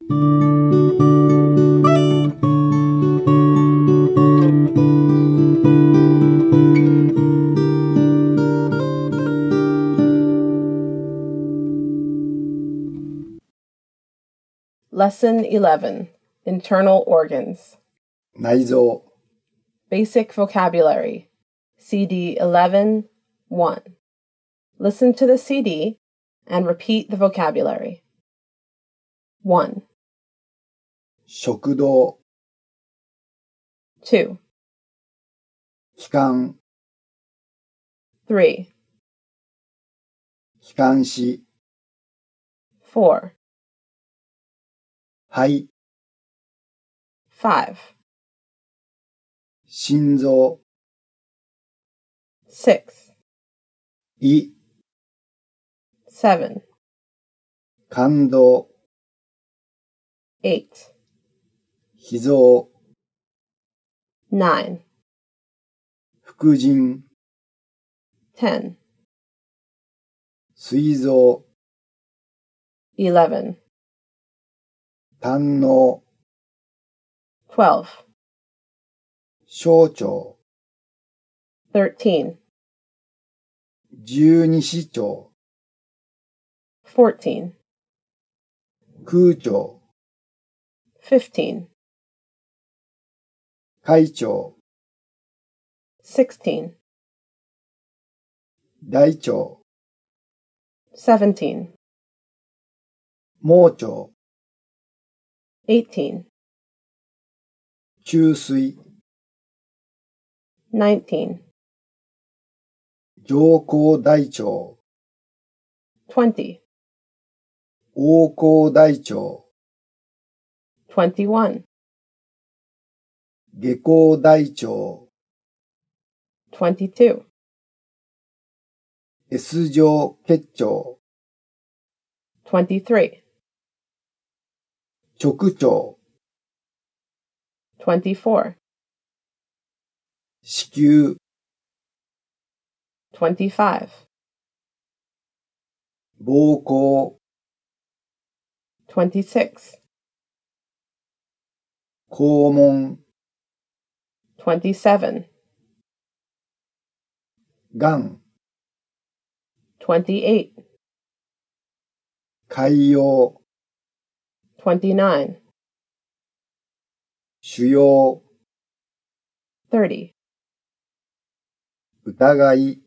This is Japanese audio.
Lesson 11, Internal Organs. 内臓 Basic Vocabulary. CD 11, 1. Listen to the CD and repeat the vocabulary. 1, 食道 2, 気管 3, 気管支 4, 肺 5, 心臓 6, 胃 7, 肝臓 8, 脾臓 9, 副腎 10, 膵臓 11, 胆の 12, 小腸 13, 十二指腸 14, 空腸 15, 海腸 16, 大腸 17, 盲腸 18, 虫垂 19, 上行大腸 20, 横行大腸 21, 下行大腸 22, S 状結腸 23, 直腸 24, 子宮 25, 膀胱 26, 肛門 27, がん 28, 潰瘍 29, 腫瘍 30, 疑い